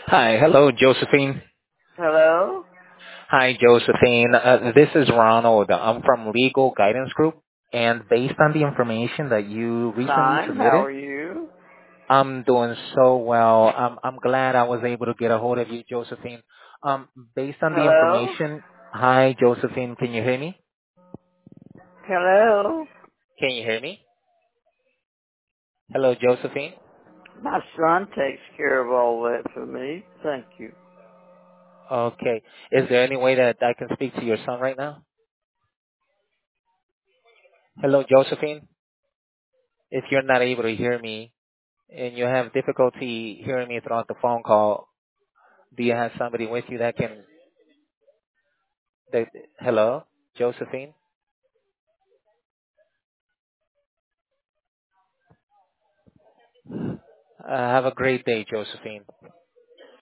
Hi. Hello, Josephine. Hello? Hi, Josephine. This is Ronald. I'm from Legal Guidance Group, and based on the information that you recently Fine. How submitted, are you? I'm doing so well. I'm glad I was able to get a hold of you, Josephine. Based on the Hello? information, hi, Josephine. Can you hear me? Hello? Can you hear me? Hello, Josephine. My son takes care of all that for me. Thank you. Okay. Is there any way that I can speak to your son right now? Hello, Josephine. If you're not able to hear me and you have difficulty hearing me throughout the phone call, do you have somebody with you that can? That, hello, Josephine. Have a great day, Josephine.